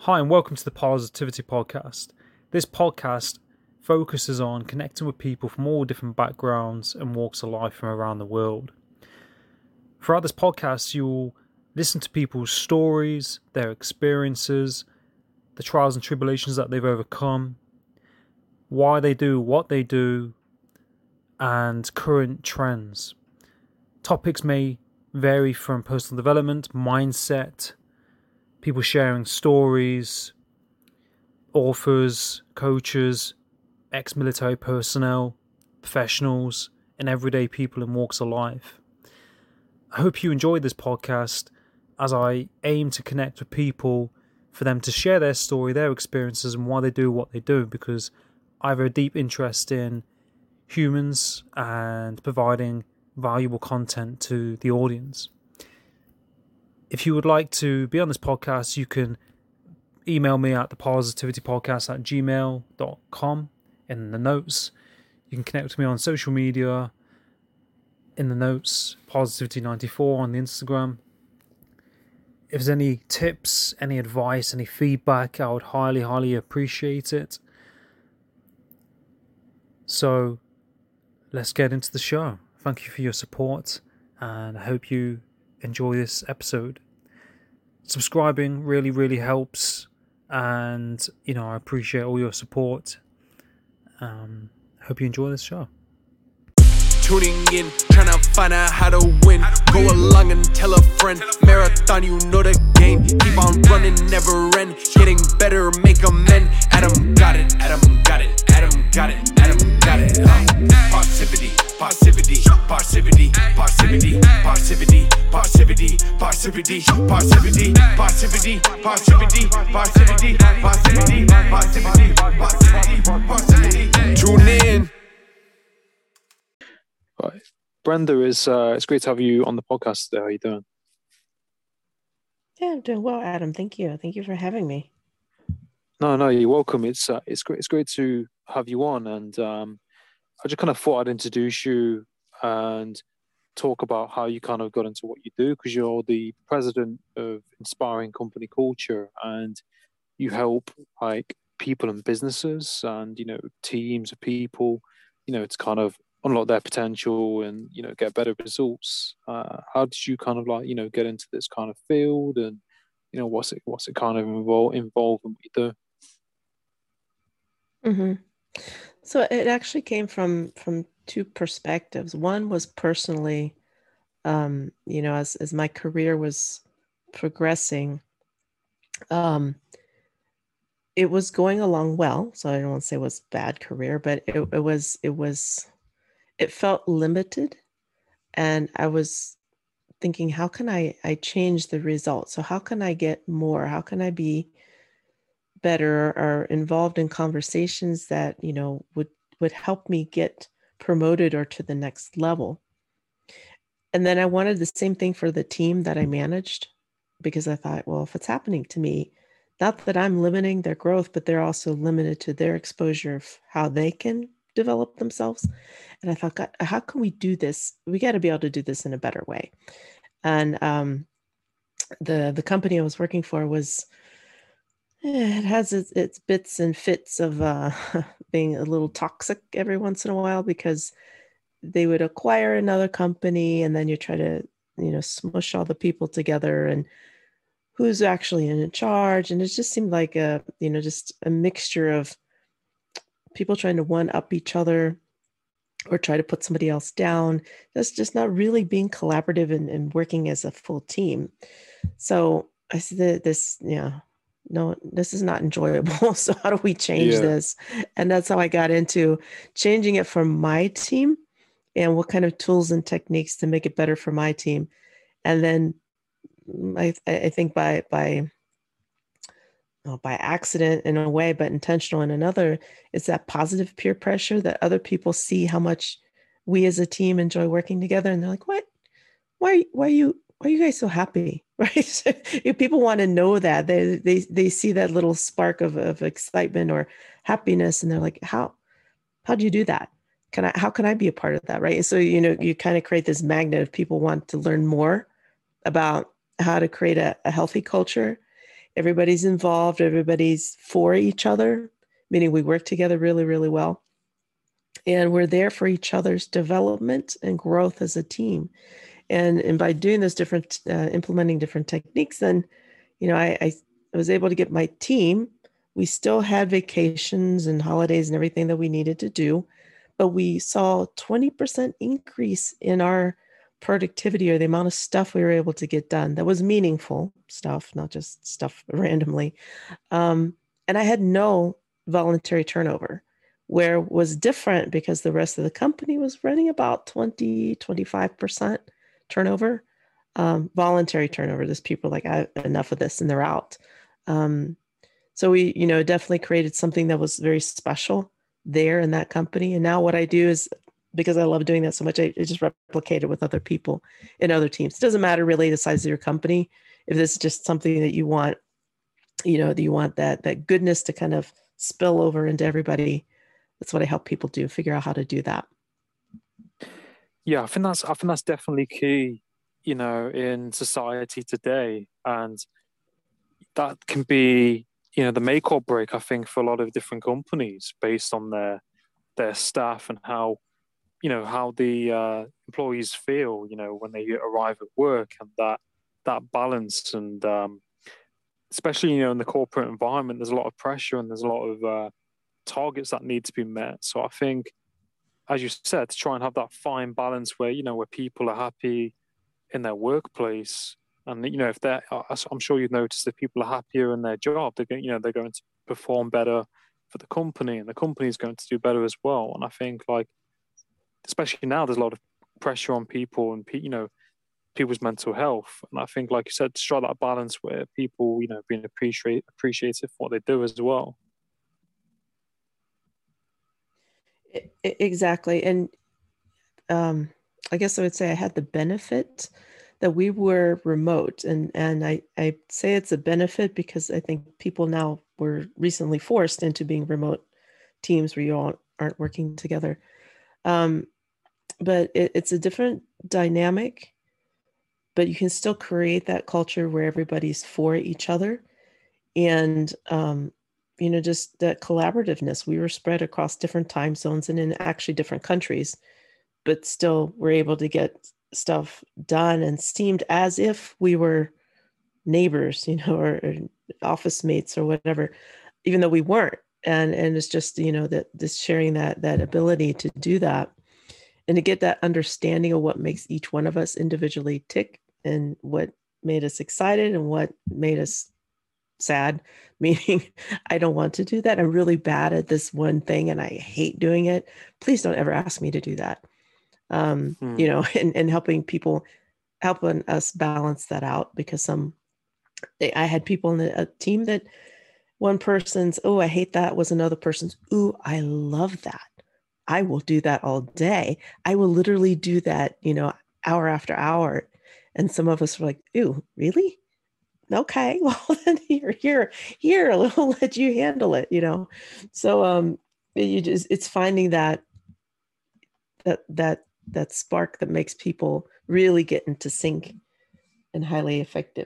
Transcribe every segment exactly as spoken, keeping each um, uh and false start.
Hi, and welcome to the Positivity Podcast. This podcast focuses on connecting with people from all different backgrounds and walks of life from around the world. Throughout this podcast, you'll listen to people's stories, their experiences, the trials and tribulations that they've overcome, why they do what they do, and current trends. Topics may vary from personal development, mindset, people sharing stories, authors, coaches, ex-military personnel, professionals, and everyday people in walks of life. I hope you enjoyed this podcast as I aim to connect with people for them to share their story, their experiences, and why they do what they do, because I have a deep interest in humans and providing valuable content to the audience. If you would like to be on this podcast, you can email me at thepositivitypodcast at gmail dot com in the notes. You can connect with me on social media in the notes, positivity ninety-four on the Instagram. If there's any tips, any advice, any feedback, I would highly, highly appreciate it. So let's get into the show. Thank you for your support, and I hope you enjoy this episode. Subscribing really, really helps, and you know I appreciate all your support. Um, hope you enjoy this show. Tuning in, trying to find out how to win. Go along and tell a friend. Marathon, you know the game. Keep on running, never end. Getting better, make amend. Adam got it, Adam got it, Adam got it, Adam got it. Uh, Positivity, positivity, positivity, positivity, positivity, positivity, positivity, positivity, positivity, positivity, positivity, positivity, positivity, positivity, positivity. Tune in. Right. Brenda, is uh, it's great to have you on the podcast today. How are you doing? Yeah, I'm doing well, Adam. Thank you. Thank you for having me. No, no, you're welcome. It's uh, it's great. It's great to have you on, and um, I just kind of thought I'd introduce you and talk about how you kind of got into what you do, because you're the president of Inspiring Company Culture, and you help like people and businesses, and you know teams of people, you know, to kind of unlock their potential and you know get better results. Uh, how did you kind of like you know get into this kind of field, and you know what's it what's it kind of involved involved in what you do? Mm-hmm. So it actually came from from two perspectives. One was personally, um, you know, as as my career was progressing, um, it was going along well. So I don't want to say it was a bad career, but it, it was it was it felt limited, and I was thinking, how can I I change the results? So how can I get more? How can I be better or involved in conversations that you know would would help me get promoted or to the next level? And then I wanted the same thing for the team that I managed, because I thought, well, if it's happening to me, not that I'm limiting their growth, but they're also limited to their exposure of how they can develop themselves. And I thought, God, how can we do this? We got to be able to do this in a better way. And um, the the company I was working for was, it has its, its bits and fits of uh, being a little toxic every once in a while, because they would acquire another company and then you try to, you know, smush all the people together and who's actually in charge. And it just seemed like a, you know, just a mixture of people trying to one up each other or try to put somebody else down. That's just not really being collaborative and, and working as a full team. So I said this, yeah. No, this is not enjoyable. So how do we change Yeah. this? And that's how I got into changing it for my team and what kind of tools and techniques to make it better for my team. And then I, I think by, by, well, by accident in a way, but intentional in another, it's that positive peer pressure that other people see how much we as a team enjoy working together. And they're like, what, why, why are you, why are you guys so happy? Right? If people want to know that, they they they see that little spark of, of excitement or happiness, and they're like, how how do you do that? Can I how can I be a part of that? Right. And so, you know, you kind of create this magnet of people want to learn more about how to create a, a healthy culture. everybody's involved, everybody's for each other, meaning we work together really, really well. And we're there for each other's development and growth as a team. And, and by doing those different, uh, implementing different techniques, then, you know, I, I was able to get my team. We still had vacations and holidays and everything that we needed to do, but we saw a twenty percent increase in our productivity, or the amount of stuff we were able to get done that was meaningful stuff, not just stuff randomly. Um, and I had no voluntary turnover, where it was different because the rest of the company was running about twenty, twenty-five percent turnover, um, voluntary turnover. There's people like, I have enough of this, and they're out. Um, so we, you know, definitely created something that was very special there in that company. And now what I do is, because I love doing that so much, I, I just replicate it with other people in other teams. It doesn't matter really the size of your company. If this is just something that you want, you know, that you want that, that goodness to kind of spill over into everybody, that's what I help people do, figure out how to do that. Yeah, I think that's, I think that's definitely key, you know, in society today. And that can be, you know, the make or break, I think, for a lot of different companies based on their, their staff and how, you know, how the uh, employees feel, you know, when they arrive at work, and that, that balance. And um, especially, you know, in the corporate environment, there's a lot of pressure and there's a lot of uh, targets that need to be met. So I think, as you said, to try and have that fine balance where, you know, where people are happy in their workplace. And, you know, if they're, I'm sure you've noticed that people are happier in their job, they're going, you know, they're going to perform better for the company, and the company is going to do better as well. And I think, like, especially now, there's a lot of pressure on people and, you know, people's mental health. And I think, like you said, to strike that balance where people, you know, being appreciate appreciative for what they do as well. Exactly. And um, I guess I would say I had the benefit that we were remote. And, and I, I say it's a benefit because I think people now were recently forced into being remote teams where you all aren't working together. Um, but it, it's a different dynamic, but you can still create that culture where everybody's for each other. And, um, you know, just that collaborativeness. We were spread across different time zones and in actually different countries, but still we're able to get stuff done, and seemed as if we were neighbors, you know, or, or office mates or whatever, even though we weren't. And and it's just, you know, that this sharing that that ability to do that, and to get that understanding of what makes each one of us individually tick, and what made us excited and what made us sad, meaning I don't want to do that. I'm really bad at this one thing and I hate doing it. Please don't ever ask me to do that. Um, hmm. You know, and, and helping people, helping us balance that out, because some, I had people in the, a team that one person's, oh, I hate that, was another person's, ooh, I love that. I will do that all day. I will literally do that, you know, hour after hour. And some of us were like, ooh, really? Okay, well then here, here, here, we'll let you handle it, you know? So um, you just, it's finding that, that, that, that spark that makes people really get into sync and highly effective.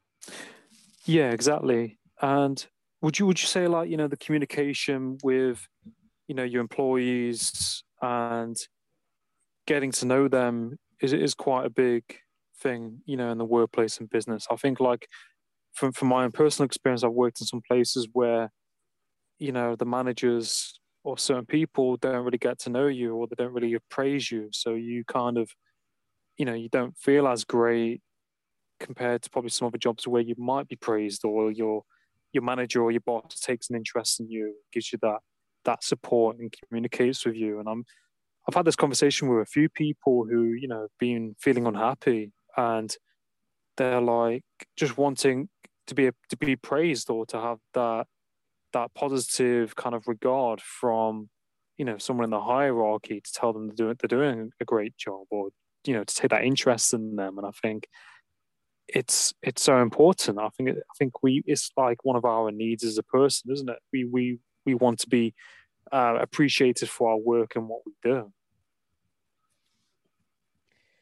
Yeah, exactly. And would you, would you say, like, you know, the communication with, you know, your employees and getting to know them is, is quite a big thing, you know, in the workplace and business? I think, like, from, from my own personal experience, I've worked in some places where, you know, the managers or certain people don't really get to know you, or they don't really appraise you. So you kind of, you know, you don't feel as great compared to probably some other jobs where you might be praised, or your your manager or your boss takes an interest in you, gives you that that support and communicates with you. And I'm I've had this conversation with a few people who, you know, been feeling unhappy, and they're like just wanting to be to be praised, or to have that that positive kind of regard from, you know, someone in the hierarchy to tell them they're doing, they're doing a great job, or, you know, to take that interest in them. And I think it's it's so important. I think I think we it's like one of our needs as a person, isn't it? We we we want to be uh, appreciated for our work and what we do.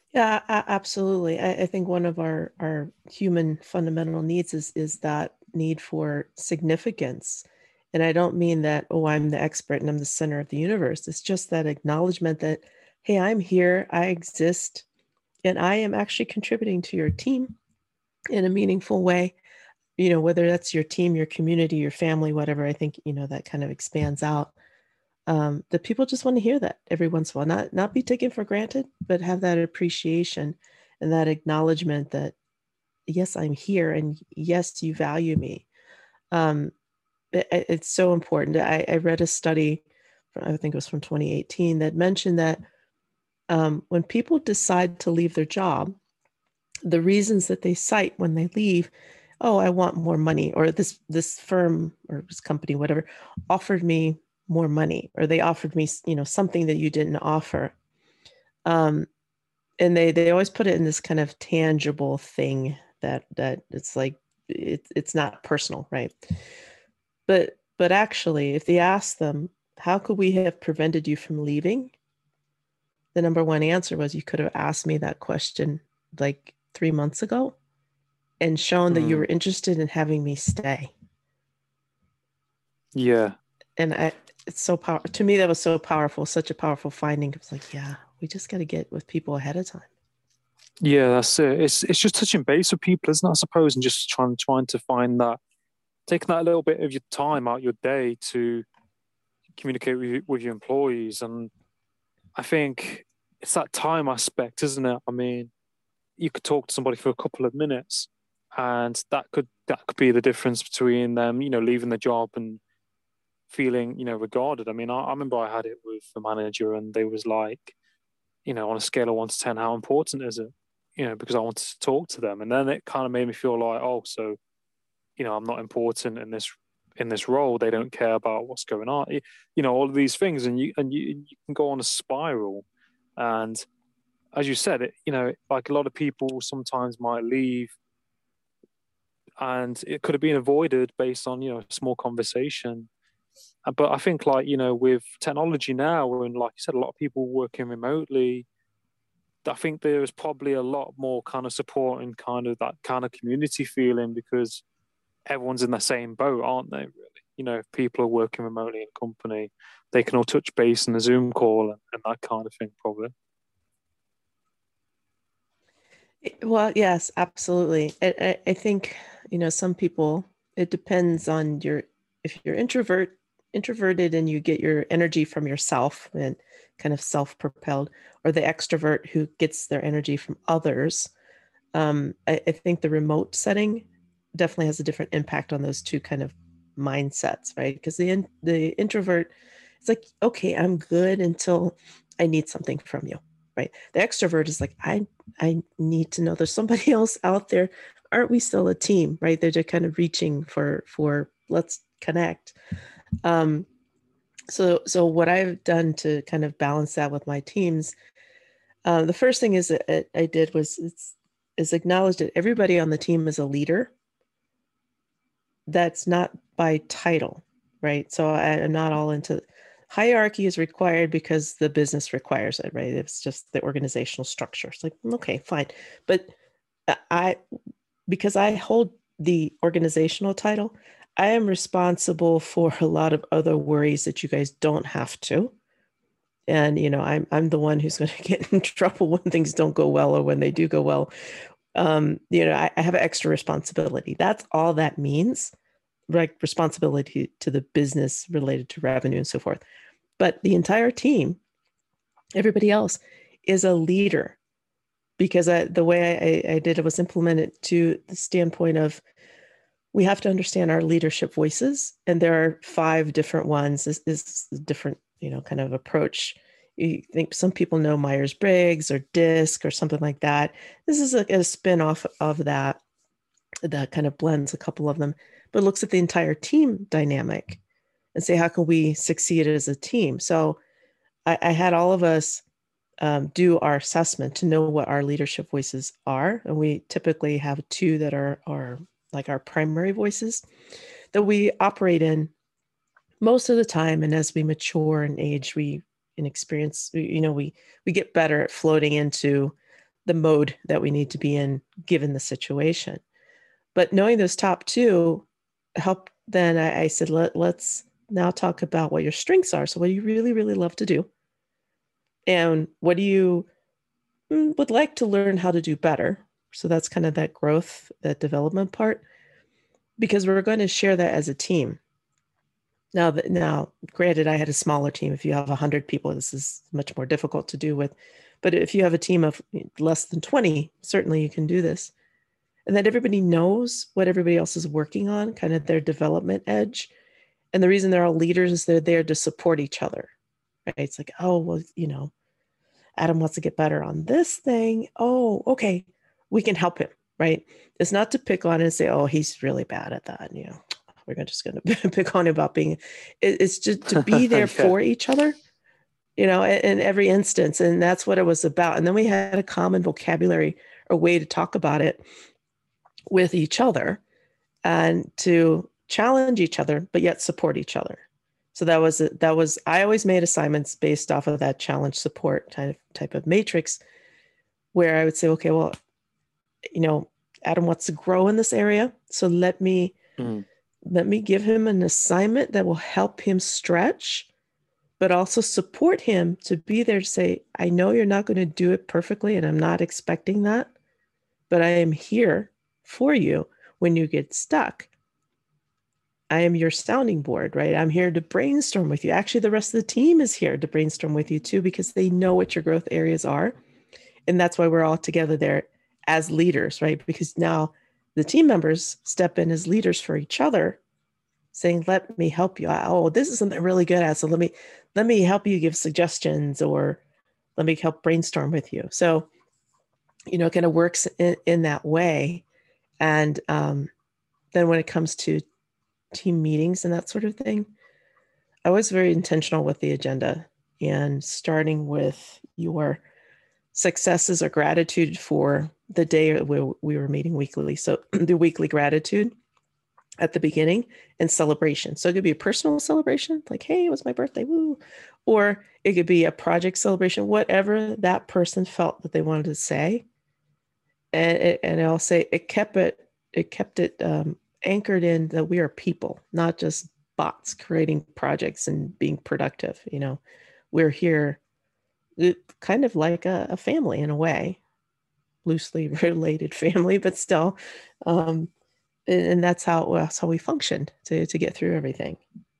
Yeah, a- absolutely. I, I think one of our, our human fundamental needs is is that need for significance. And I don't mean that, oh, I'm the expert and I'm the center of the universe. It's just that acknowledgement that, hey, I'm here, I exist, and I am actually contributing to your team in a meaningful way. You know, whether that's your team, your community, your family, whatever, I think, you know, that kind of expands out. Um, that people just want to hear that every once in a while, not not be taken for granted, but have that appreciation and that acknowledgement that yes, I'm here, and yes, you value me. Um, it, it's so important. I, I read a study, from, I think it was from twenty eighteen, that mentioned that um, when people decide to leave their job, the reasons that they cite when they leave, oh, I want more money, or this this firm or this company, whatever, offered me more money, or they offered me, you know, something that you didn't offer. Um, and they they always put it in this kind of tangible thing that that it's like it, it's not personal, right? But but actually, if they ask them, how could we have prevented you from leaving? The number one answer was, you could have asked me that question like three months ago and shown that you Mm, were interested in having me stay. yeah. And I, it's so powerful. To me, that was so powerful, such a powerful finding. It was like, yeah, we just got to get with people ahead of time. Yeah, that's it. It's it's just touching base with people, isn't it, I suppose, and just trying trying to find that, taking that little bit of your time out your day to communicate with, you- with your employees. And I think it's that time aspect, isn't it? I mean, you could talk to somebody for a couple of minutes, and that could that could be the difference between them, you know, leaving the job and feeling, you know, regarded. I mean, I, I remember I had it with the manager, and they was like, you know, on a scale of one to ten, how important is it? You know, because I wanted to talk to them, and then it kind of made me feel like, oh, so you know, I'm not important in this in this role. They don't care about what's going on. You know, all of these things, and you and you you can go on a spiral. And as you said, it you know, like a lot of people sometimes might leave, and it could have been avoided based on you know a small conversation. Uh, But I think like you know with technology now, and like you said, a lot of people working remotely. I think there is probably a lot more kind of support and kind of that kind of community feeling because everyone's in the same boat, aren't they? Really, you know, if people are working remotely in a company, they can all touch base in a Zoom call and, and that kind of thing, probably. Well, yes, absolutely. I, I, I think, you know, some people, it depends on your, if you're introvert, introverted and you get your energy from yourself and kind of self-propelled, or the extrovert who gets their energy from others. Um, I, I think the remote setting definitely has a different impact on those two kind of mindsets, right? Because the in, the introvert, it's like, okay, I'm good until I need something from you, right? The extrovert is like, I I need to know there's somebody else out there. Aren't we still a team, right? They're just kind of reaching for for let's connect. Um, so so what I've done to kind of balance that with my teams, uh, the first thing is that I did was it's is acknowledge that everybody on the team is a leader. That's not by title, right? So I, I'm not all into hierarchy is required because the business requires it, right? It's just the organizational structure. It's like, okay, fine. But I, because I hold the organizational title, I am responsible for a lot of other worries that you guys don't have to. And you know, I'm I'm the one who's going to get in trouble when things don't go well or when they do go well. Um, you know, I, I have an extra responsibility. That's all that means, like responsibility to the business related to revenue and so forth. But the entire team, everybody else, is a leader because I, the way I, I did it was implemented to the standpoint of we have to understand our leadership voices, and there are five different ones. This is a different, you know, kind of approach. You think some people know Myers Briggs or DISC or something like that. This is a, a spin off of that that kind of blends a couple of them, but looks at the entire team dynamic and say, how can we succeed as a team? So I, I had all of us um, do our assessment to know what our leadership voices are. And we typically have two that are, are like our primary voices that we operate in most of the time. And as we mature and age, we in experience, you know, we we get better at floating into the mode that we need to be in given the situation. But knowing those top two helped. Then I, I said, Let, let's now talk about what your strengths are. So what do you really, really love to do? And what do you mm, would like to learn how to do better? So that's kind of that growth, that development part, because we're going to share that as a team. Now, that now, granted, I had a smaller team. If you have one hundred people, this is much more difficult to do with. But if you have a team of less than twenty, certainly you can do this. And that everybody knows what everybody else is working on, kind of their development edge. And the reason they're all leaders is they're there to support each other, right? It's like, oh, well, you know, Adam wants to get better on this thing. Oh, okay, we can help him, right? It's not to pick on and say, oh, he's really bad at that. You know, we're just going to pick on him about being, it's just to be there yeah. for each other, you know, in, in every instance. And that's what it was about. And then we had a common vocabulary or way to talk about it with each other and to challenge each other, but yet support each other. So that was, that was, I always made assignments based off of that challenge support kind of type of matrix where I would say, okay, well, you know, Adam wants to grow in this area. So let me, mm. let me give him an assignment that will help him stretch, but also support him to be there to say, I know you're not going to do it perfectly and I'm not expecting that, but I am here for you when you get stuck. I am your sounding board, right? I'm here to brainstorm with you. Actually, the rest of the team is here to brainstorm with you too, because they know what your growth areas are. And that's why we're all together there as leaders, right? Because now the team members step in as leaders for each other, saying, let me help you. Oh, this is something I'm really good at. So let me, let me help you give suggestions, or let me help brainstorm with you. So, you know, it kind of works in, in that way. And um, then when it comes to team meetings and that sort of thing, I was very intentional with the agenda and starting with your successes or gratitude for the day where we were meeting weekly. So the weekly gratitude at the beginning and celebration. So it could be a personal celebration, like, hey, it was my birthday, woo. Or it could be a project celebration, whatever that person felt that they wanted to say. And it, and I'll say it kept it, it kept it um, anchored in that we are people, not just bots creating projects and being productive. You know, we're here kind of like a, a family in a way, loosely related family, but still. Um, and, and that's how, that's how we functioned to, to get through everything.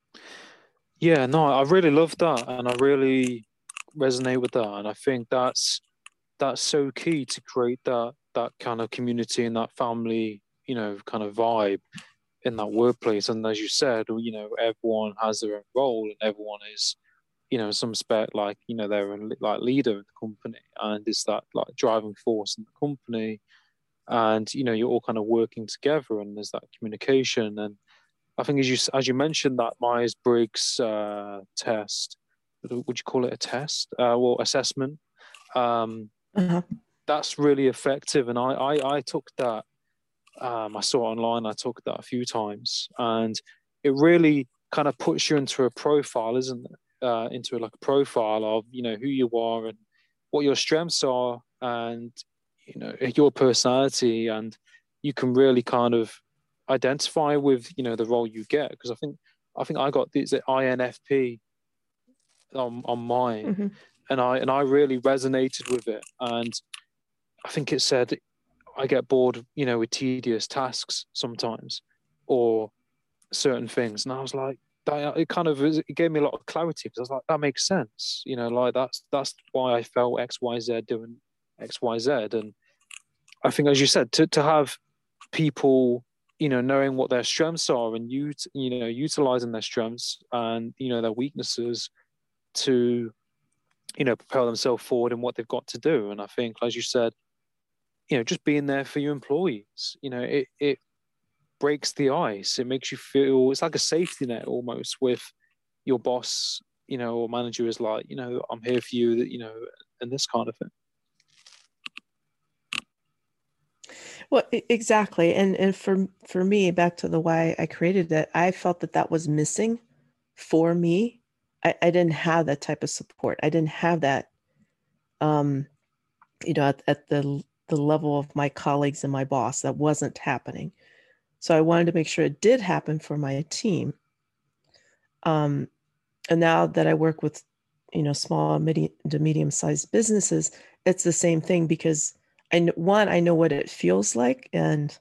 Yeah, no, I really love that. And I really resonate with that. And I think that's, that's so key to create that, that kind of community and that family, you know, kind of vibe in that workplace. And as you said, you know, everyone has their own role and everyone is, you know, in some respect, like, you know, they're a like leader in the company and it's that like driving force in the company. And, you know, you're all kind of working together and there's that communication. And I think as you, as you mentioned that Myers-Briggs uh, test, would you call it a test? Uh, well, assessment. Um, uh-huh. That's really effective. And I, I, I took that, um, I saw it online, I took that a few times, and it really kind of puts you into a profile, isn't it? Uh, into like a profile of, you know, who you are and what your strengths are and, you know, your personality. And you can really kind of identify with, you know, the role you get. Because I think, I think I got this I N F P on, on mine. Mm-hmm. And I, and I really resonated with it. And I think it said, I get bored, you know, with tedious tasks sometimes or certain things. And I was like, that, it kind of, it gave me a lot of clarity because I was like, that makes sense. You know, like that's, that's why I felt X, Y, Z doing X, Y, Z. And I think, as you said, to, to have people, you know, knowing what their strengths are and you, you know, utilizing their strengths and, you know, their weaknesses to, you know, propel themselves forward in what they've got to do. And I think, as you said, you know, just being there for your employees, you know, it, it breaks the ice. It makes you feel, it's like a safety net almost with your boss, you know, or manager is like, you know, I'm here for you, that, you know, and this kind of thing. Well, exactly. And, and for, for me, back to the why I created that, I felt that that was missing for me. I, I didn't have that type of support. I didn't have that, um, you know, at, at the the level of my colleagues and my boss. That wasn't happening. So I wanted to make sure it did happen for my team. Um, and now that I work with, you know, small midi- to medium-sized businesses, it's the same thing, because I kn- one, I know what it feels like, and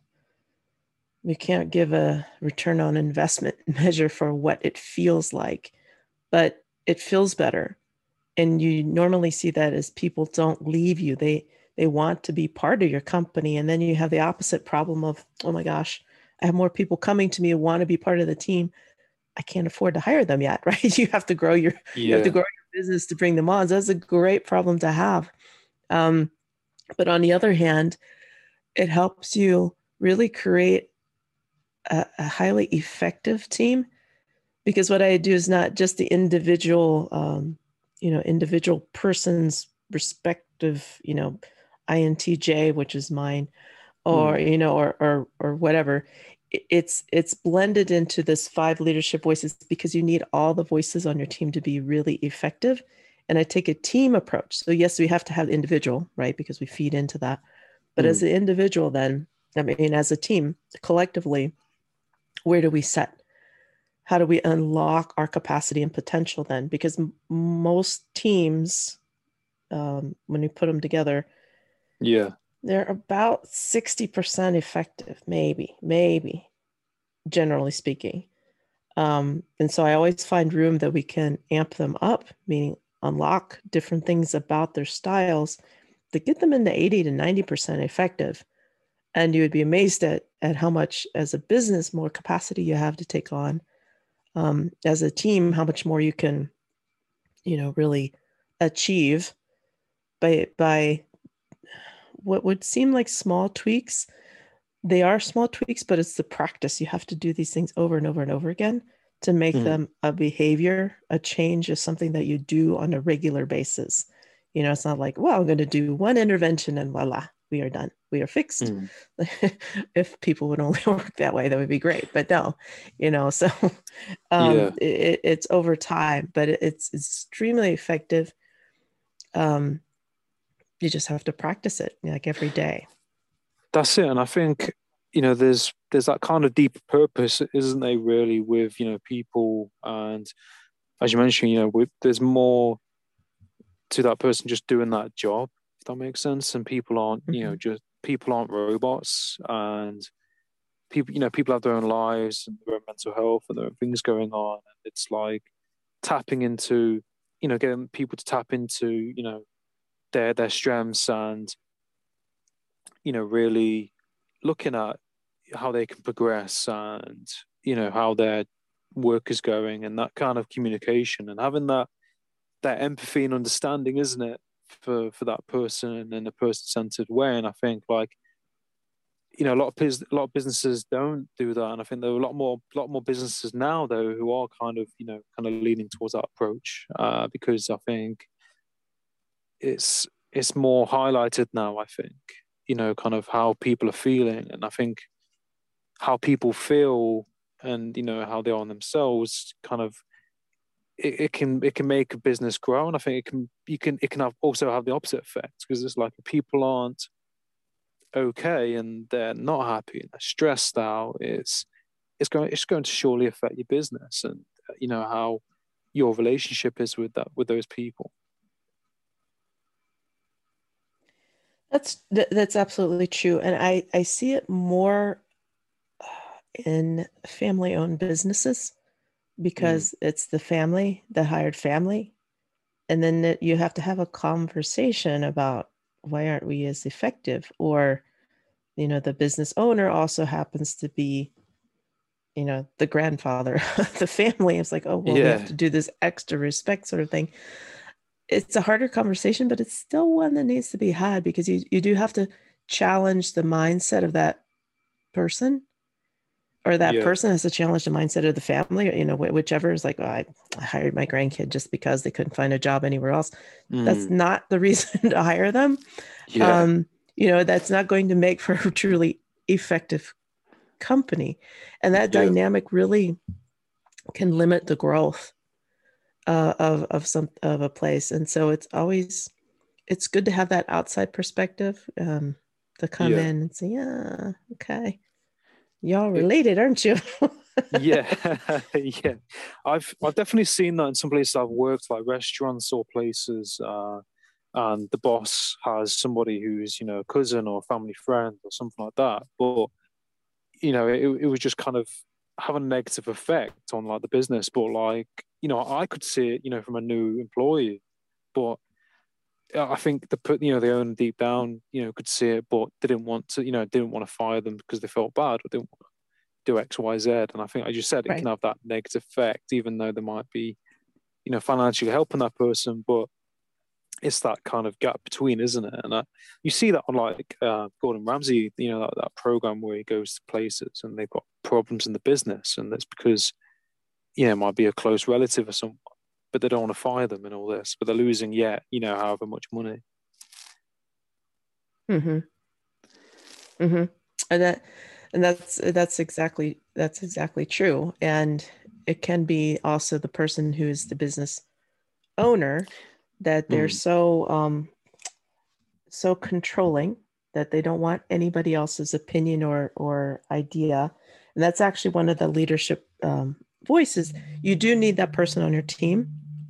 we can't give a return on investment measure for what it feels like, but it feels better. And you normally see that as people don't leave you. They they want to be part of your company. And then you have the opposite problem of, oh my gosh, I have more people coming to me who want to be part of the team. I can't afford to hire them yet, right? You have to grow your you have to Yeah. grow your business to bring them on. So that's a great problem to have. Um, but on the other hand, it helps you really create a, a highly effective team, because what I do is not just the individual, um, you know, individual person's respective, you know, I N T J, which is mine, or Mm. you know, or or or whatever. It's it's blended into this five leadership voices, because you need all the voices on your team to be really effective. And I take a team approach. So yes, we have to have individual, right? Because we feed into that. But as Mm. an individual, then, I mean, as a team, collectively, where do we set? How do we unlock our capacity and potential then? Because m- most teams, um, when you put them together, Yeah. they're about sixty percent effective, maybe, maybe, generally speaking. Um, and so I always find room that we can amp them up, meaning unlock different things about their styles to get them into eighty to ninety percent effective. And you would be amazed at, at how much, as a business, more capacity you have to take on. Um, as a team, how much more you can, you know, really achieve by by what would seem like small tweaks. They are small tweaks, but it's the practice. You have to do these things over and over and over again to make Mm. them a behavior. A change is something that you do on a regular basis. You know, it's not like, well, I'm going to do one intervention and voila, we are done. We are fixed. Mm. If people would only work that way, that would be great. But no, you know, so Yeah. um, it, it's over time, but it, it's extremely effective. Um, you just have to practice it like every day. That's it. And I think, you know, there's there's that kind of deeper purpose, isn't there, really, with, you know, people. And as you mentioned, you know, with, there's more to that person just doing that job, if that makes sense. And people aren't, you know, Mhm. just people aren't robots. And people, you know, people have their own lives and their own mental health and their own things going on. And it's like tapping into, you know, getting people to tap into, you know, their their strengths, and, you know, really looking at how they can progress, and, you know, how their work is going, and that kind of communication, and having that that empathy and understanding, isn't it, for for that person in a person-centered way. And I think, like, you know, a lot of bus- a lot of businesses don't do that. And I think there are a lot more a lot more businesses now, though, who are kind of, you know, kind of leaning towards that approach, uh, because I think it's it's more highlighted now. I think, you know, kind of how people are feeling, and I think how people feel, and, you know, how they are on themselves, kind of, it, it can it can make a business grow. And I think it can you can it can have also have the opposite effect, because it's like, if people aren't okay and they're not happy and they're stressed out, it's it's going it's going to surely affect your business, and, uh, you know, how your relationship is with that with those people. That's th- that's absolutely true, and I I see it more in family-owned businesses, Mm. because it's the family, the hired family, and then that you have to have a conversation about why aren't we as effective, or you know, the business owner also happens to be, you know, the grandfather of the family. It's like, oh well, we have Yeah. to do this extra respect sort of thing. It's a harder conversation, but it's still one that needs to be had, because you, you do have to challenge the mindset of that person, or that Yeah. person has to challenge the mindset of the family, or, you know, wh- whichever is like, oh, I, I hired my grandkid just because they couldn't find a job anywhere else. That's Mm. not the reason to hire them. Yeah. Um, you know, that's not going to make for a truly effective company. And that Yeah. dynamic really can limit the growth uh, of, of some of a place. And so it's always, it's good to have that outside perspective, um, to come Yeah. in and say, yeah, okay, y'all It, related, aren't you? yeah, yeah. I've I've definitely seen that in some places I've worked, like restaurants or places, uh, and the boss has somebody who's, you know, a cousin or a family friend or something like that. But you know, it it was just kind of have a negative effect on like the business. But like, you know, I could see it, you know, from a new employee, but I think the put you know the owner deep down, you know, could see it, but didn't want to, you know, didn't want to fire them because they felt bad or didn't want to do X, Y, Z. And I think, as you said, it can Right. have that negative effect, even though they might be, you know, financially helping that person, but it's that kind of gap between, isn't it? And I, you see that on like uh, Gordon Ramsay, you know, that, that program where he goes to places and they've got problems in the business, and that's because, you know, it might be a close relative or someone, but they don't want to fire them and all this, but they're losing yet, you know, however much money. Mm-hmm. Mm-hmm. And that, and that's that's exactly that's exactly true. And it can be also the person who is the business owner, that they're Mm. so um so controlling that they don't want anybody else's opinion or or idea. And that's actually one of the leadership um, voices. You do need that person on your team.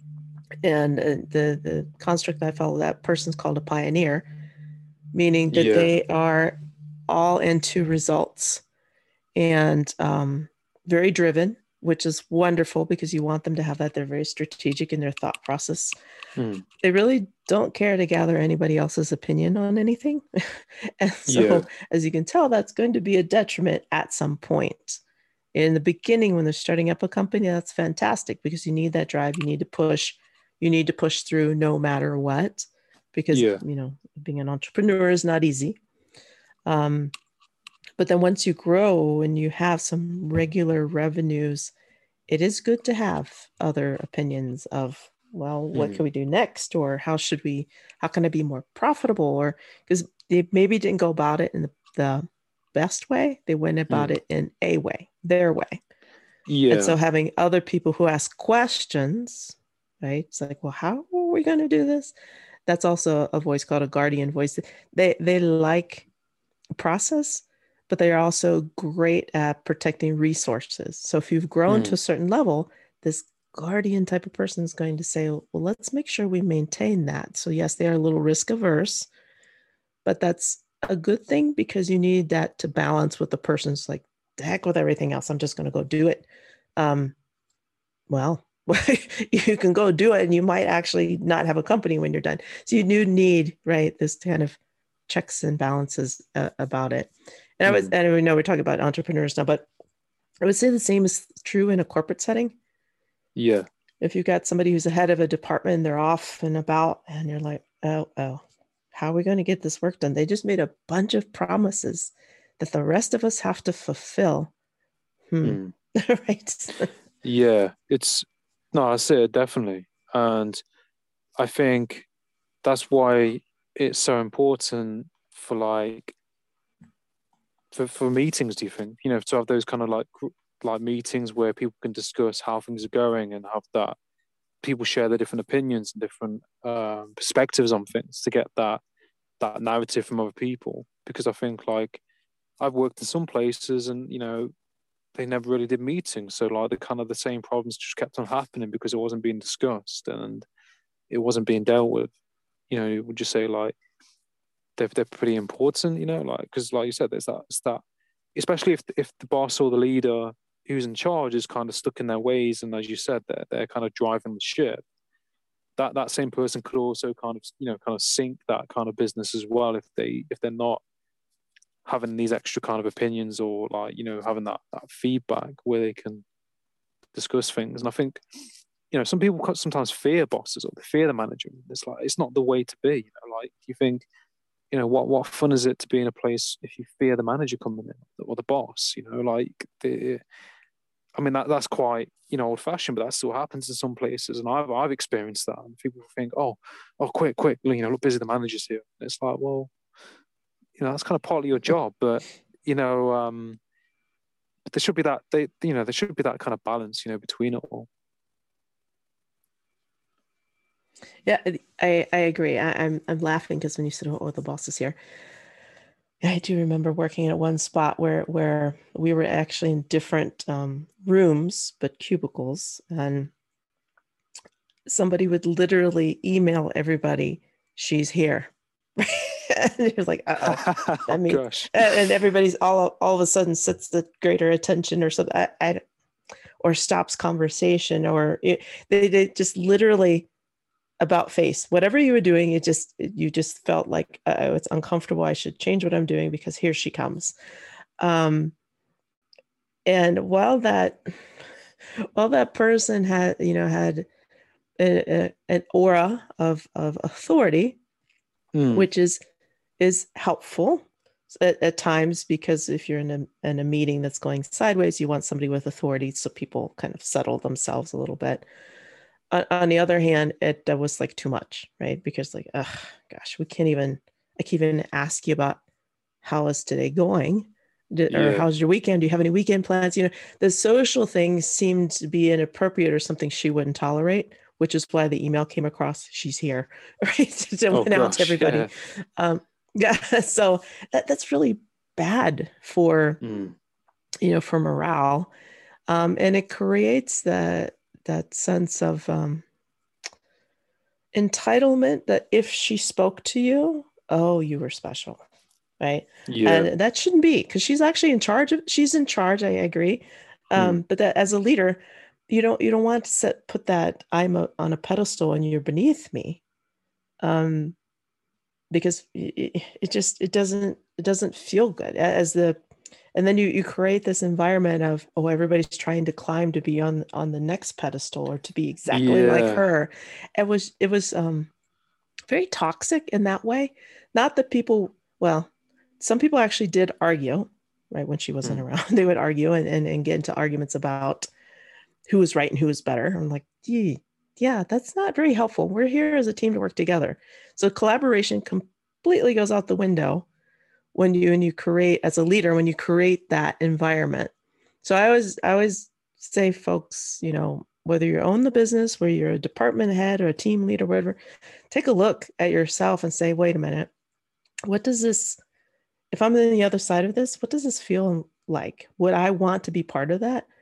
And uh, the the construct I follow, that person's called a pioneer, meaning that Yeah. they are all into results and um, very driven, which is wonderful because you want them to have that. They're very strategic in their thought process. Mm. They really don't care to gather anybody else's opinion on anything. And so, Yeah. as you can tell, that's going to be a detriment at some point. In the beginning, when they're starting up a company, that's fantastic because you need that drive. You need to push. You need to push through no matter what, because, Yeah. you know, being an entrepreneur is not easy. Um, but then once you grow and you have some regular revenues, it is good to have other opinions of, well, what Mm. can we do next? Or how should we, how can I be more profitable? Or because they maybe didn't go about it in the, the best way. They went about Mm. it in a way, their way. Yeah. And so having other people who ask questions, right? It's like, well, how are we going to do this? That's also a voice called a guardian voice. They, they like process, but they are also great at protecting resources. So if you've grown to Mm. a certain level, this guardian type of person is going to say, well, let's make sure we maintain that. So yes, they are a little risk averse, but that's a good thing because you need that to balance with the person's like, the heck with everything else. I'm just going to go do it. Um, well, you can go do it and you might actually not have a company when you're done. So you do need, right, this kind of checks and balances uh, about it. And I was, Mm. and I know we're talking about entrepreneurs now, but I would say the same is true in a corporate setting. Yeah. If you've got somebody who's the head of a department, they're off and about, and you're like, oh, oh, how are we going to get this work done? They just made a bunch of promises that the rest of us have to fulfill. Hmm. Mm. Right. Yeah. It's no, I say it definitely, and I think that's why it's so important for like for, for meetings. Do you think, you know, to have those kind of like like meetings where people can discuss how things are going and have that people share their different opinions and different um, perspectives on things to get that that narrative from other people? Because I think like I've worked in some places and, you know, they never really did meetings, so like the kind of the same problems just kept on happening because it wasn't being discussed and it wasn't being dealt with. You know, would you say like they're they're pretty important? You know, like because like you said, there's that it's that especially if if the boss or the leader who's in charge is kind of stuck in their ways, and as you said, they're they're kind of driving the ship. That that same person could also kind of, you know, kind of sink that kind of business as well if they if they're not having these extra kind of opinions or like, you know, having that, that feedback where they can discuss things. And I think, you know, some people sometimes fear bosses or they fear the manager. It's like it's not the way to be. You know, like you think, you know, what what fun is it to be in a place if you fear the manager coming in or the boss? You know, like the, I mean that that's quite, you know, old fashioned, but that still happens in some places, and I've I've experienced that. And people think, oh, oh, quick, quick, you know, look busy, the manager's here. And it's like, well, you know, that's kind of part of your job, but you know, um, there should be that they, you know, there should be that kind of balance, you know, between it all. Yeah, I, I agree. I, I'm I'm laughing because when you said, "Oh, the boss is here," I do remember working at one spot where where we were actually in different um, rooms, but cubicles, and somebody would literally email everybody, "She's here." And you're like, uh-oh. I Oh mean, gosh. and and everybody's all all of a sudden sets the greater attention or something, I, I, or stops conversation, or it, they, they just literally about face whatever you were doing. It just you just felt like, oh, it's uncomfortable. I should change what I'm doing because here she comes. Um, and while that while that person had you know had a, a, an aura of of authority, Mm. which is is helpful at, at times, because if you're in a in a meeting that's going sideways, you want somebody with authority so people kind of settle themselves a little bit. On, on the other hand, it uh, was like too much, right? Because like, oh gosh, we can't even. I can't even ask you about how is today going, Did, or Yeah. how's your weekend? Do you have any weekend plans? You know, the social things seemed to be inappropriate or something she wouldn't tolerate, which is why the email came across. She's here, right? It Oh went out to gosh. everybody. Yeah. Um, yeah, so that, that's really bad for Mm. you know for morale, um, and it creates that that sense of um, entitlement that if she spoke to you, oh, you were special, right? Yeah. And that shouldn't be, because she's actually in charge of. She's in charge. I agree, Mm. um, but that as a leader, you don't you don't want to set put that I'm a, on a pedestal and you're beneath me, um, because it, it just it doesn't it doesn't feel good as the and then you you create this environment of, oh, everybody's trying to climb to be on on the next pedestal or to be exactly like Yeah. her. It was it was um very toxic in that way. Not that people, well, some people actually did argue, right? When she wasn't Mm. around, they would argue and, and, and get into arguments about who was right and who was better. I'm like, yeah, yeah, that's not very helpful. We're here as a team to work together. So collaboration completely goes out the window when you and you create as a leader, when you create that environment. So I always I always say, folks, you know, whether you own the business, whether you're a department head or a team leader, whatever, take a look at yourself and say, wait a minute, what does this, if I'm on the other side of this, what does this feel like? Would I want to be part of that?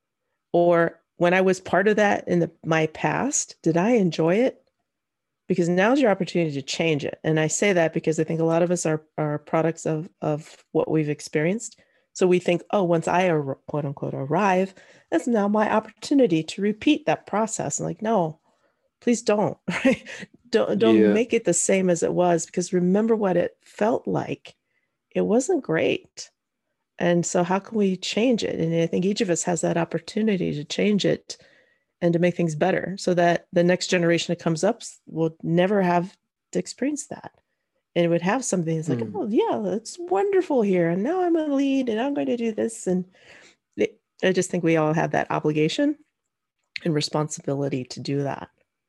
Or when I was part of that in the, my past, did I enjoy it? Because now's your opportunity to change it. And I say that because I think a lot of us are, are products of, of what we've experienced. So we think, oh, once I quote unquote arrive, that's now my opportunity to repeat that process. And like, no, please don't, right? Don't, don't Yeah. make it the same as it was, because remember what it felt like. It wasn't great. And so how can we change it? And I think each of us has that opportunity to change it and to make things better so that the next generation that comes up will never have to experience that. And it would have something that's like, Mm. oh, yeah, it's wonderful here. And now I'm a lead and I'm going to do this. And it, I just think we all have that obligation and responsibility to do that.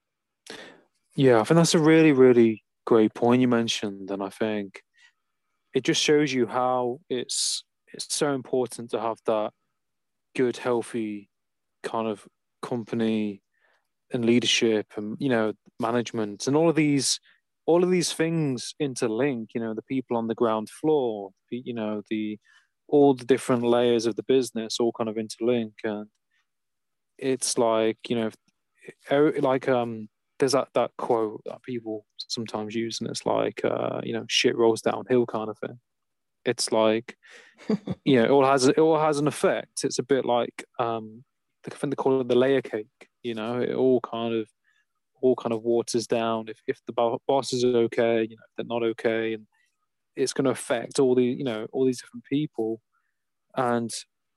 Yeah, I think that's a really, really great point you mentioned, and I think it just shows you how it's it's so important to have that good, healthy kind of company and leadership, and you know, management, and all of these, all of these things interlink. You know, the people on the ground floor, the, you know, the all the different layers of the business all kind of interlink, and it's like, you know, er- like um there's that that quote that people sometimes use, and it's like, uh you know, shit rolls downhill kind of thing. It's like, you know, it all has it all has an effect. It's a bit like, um I think they call it the layer cake. You know, it all kind of all kind of waters down if if the bosses are okay, you know, if they're not okay, and it's going to affect all the, you know, all these different people. And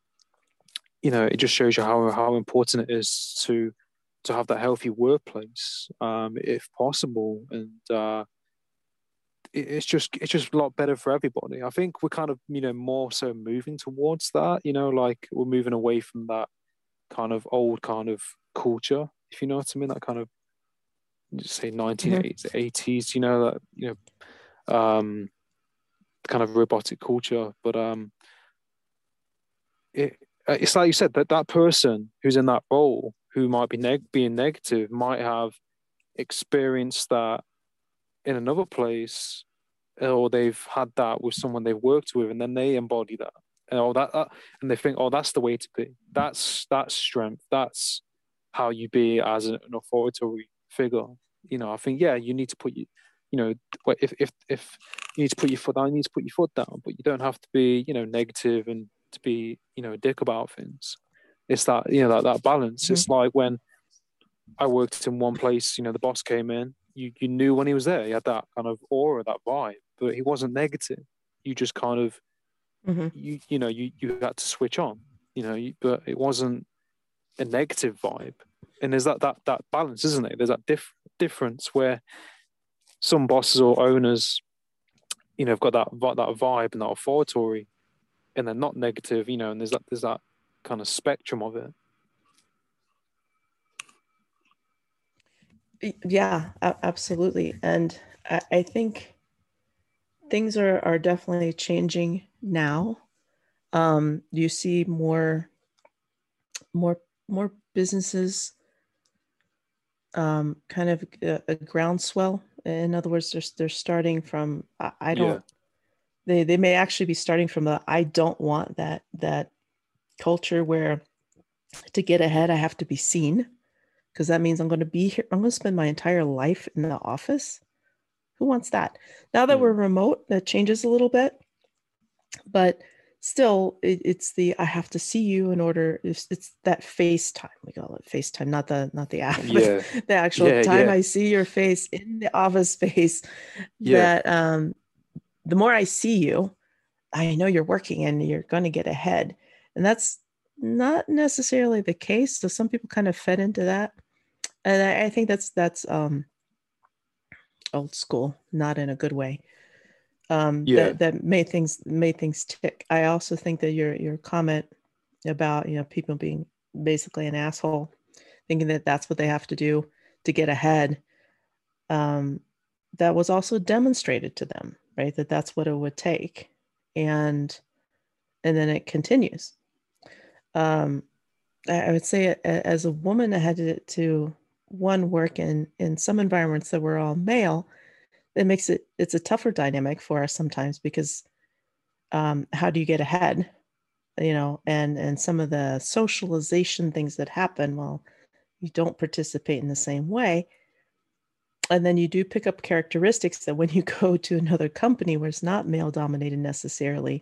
you know, it just shows you how how important it is to to have that healthy workplace, um, if possible. And uh, it, it's just it's just a lot better for everybody. I think we're kind of, you know, more so moving towards that. You know, like we're moving away from that kind of old kind of culture, if you know what I mean. That kind of, just say Mhm. nineteen eighties, you know, that, you know, um, kind of robotic culture. But um, it it's like you said, that that person who's in that role who might be neg- being negative might have experienced that in another place, or they've had that with someone they've worked with, and then they embody that, and oh, that, that and they think, oh, that's the way to be. That's that's strength. That's how you be as an, an authoritative figure. You know, I think, yeah, you need to put you, you know, if if if you need to put your foot down, you need to put your foot down, but you don't have to be, you know, negative and to be, you know, a dick about things. It's that, you know, that that balance. Mm-hmm. It's like when I worked in one place, you know, the boss came in, you you knew when he was there, he had that kind of aura, that vibe, but he wasn't negative. You just kind of, mm-hmm. you you know, you, you had to switch on, you know, you, but it wasn't a negative vibe. And there's that that that balance, isn't it? There's that diff- difference where some bosses or owners, you know, have got that that vibe and that authority, and they're not negative, you know, and there's that there's that kind of spectrum of it. Yeah, absolutely. And I, I think things are, are definitely changing now. Um, you see more, more, more businesses um, kind of a, a groundswell. In other words, they're, they're starting from, I, I don't, yeah. they, they may actually be starting from the, I don't want that, that culture where to get ahead, I have to be seen. Because that means I'm going to be here. I'm going to spend my entire life in the office. Who wants that? Now that mm. we're remote, that changes a little bit. But still, it, it's the I have to see you in order. It's, it's that FaceTime. We call it FaceTime, not the not the app, yeah. but the actual yeah, time yeah. I see your face in the office space. Yeah. That um, the more I see you, I know you're working and you're going to get ahead. And that's not necessarily the case. So some people kind of fed into that. And I, I think that's that's um, old school, not in a good way. Um, yeah. That that made things made things tick. I also think that your your comment about, you know, people being basically an asshole, thinking that that's what they have to do to get ahead. Um, that was also demonstrated to them, right? That that's what it would take, and and then it continues. Um, I, I would say as a woman, I had to. to one work in in some environments that were all male, it makes it it's a tougher dynamic for us sometimes, because um how do you get ahead, you know, and and some of the socialization things that happen, well, you don't participate in the same way, and then you do pick up characteristics that when you go to another company where it's not male dominated necessarily,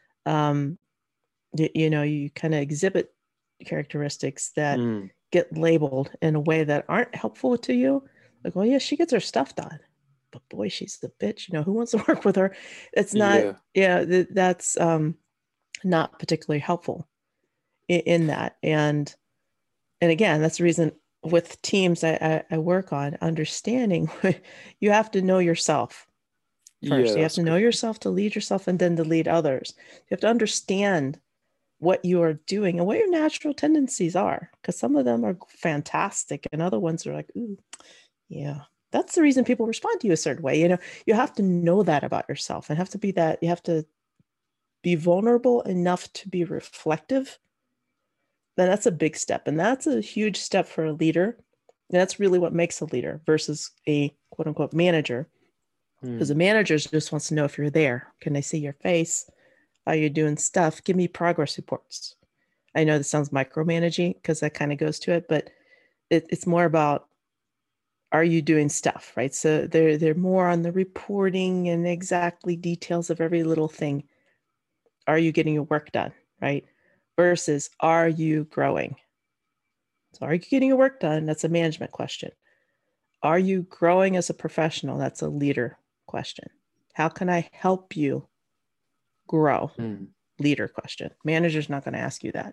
um you, you know, you kind of exhibit characteristics that mm. get labeled in a way that aren't helpful to you. Like, well, yeah, she gets her stuff done, but boy, she's the bitch. You know, who wants to work with her? It's not, yeah, yeah th- that's um, not particularly helpful in, in that. And, and again, that's the reason with teams I, I, I work on understanding, you have to know yourself first. Yeah, you have to know good. yourself to lead yourself, and then to lead others. You have to understand what you are doing and what your natural tendencies are, because some of them are fantastic and other ones are like, ooh, yeah, that's the reason people respond to you a certain way. You know, you have to know that about yourself and have to be that, you have to be vulnerable enough to be reflective. Then that's a big step. And that's a huge step for a leader. And that's really what makes a leader versus a quote unquote manager. Because hmm. a manager just wants to know if you're there. Can they see your face? How you're doing stuff? Give me progress reports. I know this sounds micromanaging because that kind of goes to it, but it, it's more about, are you doing stuff, right? So they're they're more on the reporting and exactly details of every little thing. Are you getting your work done, right? Versus, are you growing? So are you getting your work done? That's a management question. Are you growing as a professional? That's a leader question. How can I help you grow? Mm. Leader question. Manager's not going to ask you that.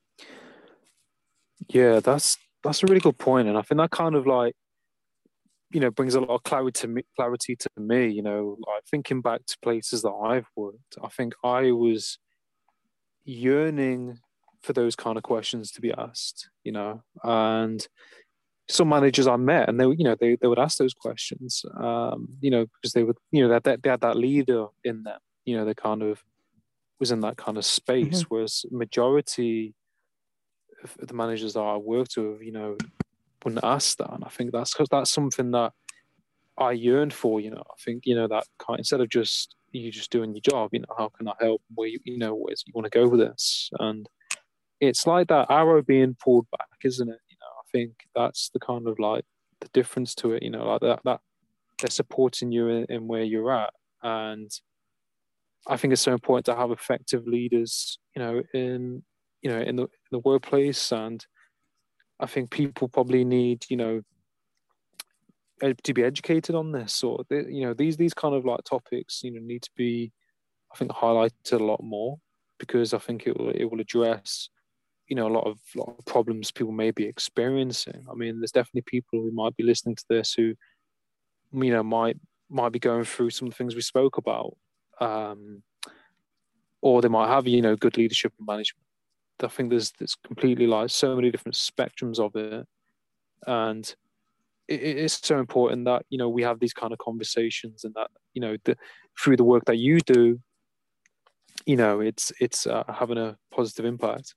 Yeah, that's that's a really good point, and I think that kind of like, you know, brings a lot of clarity to me, clarity to me. You know, like thinking back to places that I've worked, I think I was yearning for those kind of questions to be asked. You know, and some managers I met, and they, you know, they they would ask those questions. Um, you know, because they would, you know, that they had that leader in them. You know, they kind of was in that kind of space, mm-hmm. whereas majority of the managers that I worked with, you know, wouldn't ask that. And I think that's because that's something that I yearn for. You know, I think you know that kind instead of just you just doing your job. You know, how can I help? Where you, you know where you want to go with this? And it's like that arrow being pulled back, isn't it? You know, I think that's the kind of like the difference to it. You know, like that that they're supporting you in, in where you're at, and I think it's so important to have effective leaders. You know, in you know in the in the workplace, and I think people probably need you know to be educated on this, or you know these these kind of like topics. You know, need to be I think highlighted a lot more because I think it will it will address. You know, a lot of lot of problems people may be experiencing. I mean, there's definitely people who might be listening to this who, you know, might might be going through some of the things we spoke about, um, or they might have, you know, good leadership and management. I think there's there's completely like so many different spectrums of it, and it, it's so important that you know we have these kind of conversations and that you know the, through the work that you do, you know, it's it's uh, having a positive impact.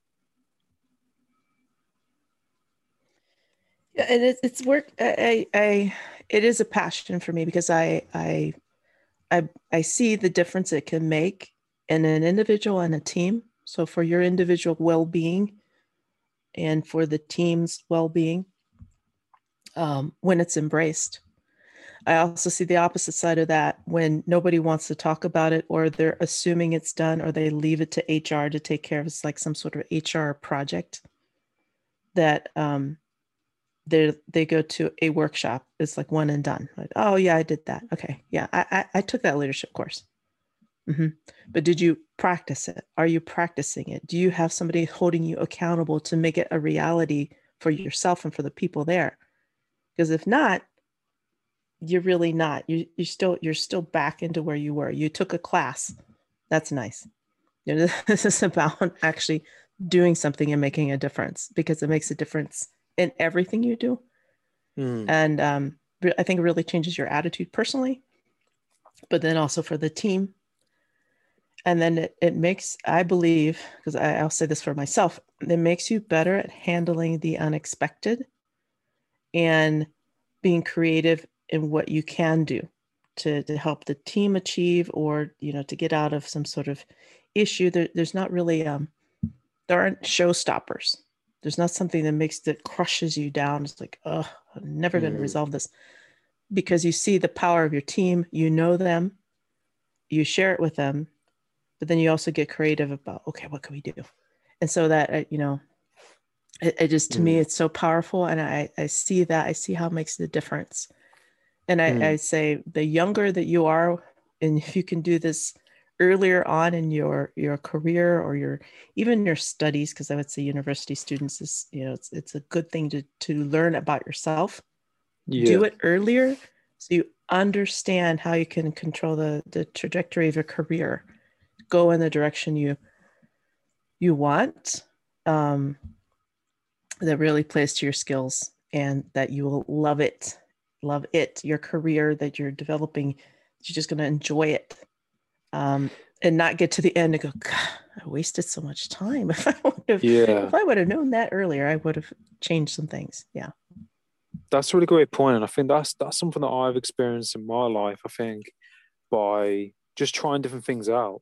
Yeah, and it's it's work. I, I, it is a passion for me because I, I, I, I see the difference it can make in an individual and a team. So for your individual well-being, and for the team's well-being, um, when it's embraced. I also see the opposite side of that when nobody wants to talk about it, or they're assuming it's done, or they leave it to H R to take care of. It's like some sort of H R project that. Um, they they go to a workshop. It's like one and done. Like, oh yeah, I did that. Okay, yeah, I I, I took that leadership course. Mm-hmm. But did you practice it? Are you practicing it? Do you have somebody holding you accountable to make it a reality for yourself and for the people there? Because if not, you're really not. You you still you're still back into where you were. You took a class. That's nice. You know, this is about actually doing something and making a difference, because it makes a difference in everything you do. Mm. And um, I think it really changes your attitude personally, but then also for the team. And then it, it makes, I believe, because I'll say this for myself, it makes you better at handling the unexpected and being creative in what you can do to, to help the team achieve, or, you know, to get out of some sort of issue. There, there's not really, um, there aren't showstoppers. There's not something that makes that crushes you down. It's like, oh, I'm never going to Mm. resolve this, because you see the power of your team, you know them, you share it with them, but then you also get creative about, okay, what can we do? And so that, you know, it, it just, to Mm. me, it's so powerful. And I, I see that, I see how it makes the difference. And I, Mm. I say the younger that you are, and if you can do this earlier on in your your career, or your even your studies, because I would say university students is, you know, it's it's a good thing to to learn about yourself. Yeah. Do it earlier so you understand how you can control the the trajectory of your career, go in the direction you you want, um, that really plays to your skills, and that you will love it, love it, your career that you're developing. You're just going to enjoy it. Um, and not get to the end and go, God, I wasted so much time. If I would have, Yeah. if I would have known that earlier, I would have changed some things. Yeah. That's a really great point, and I think that's that's something that I've experienced in my life. I think by just trying different things out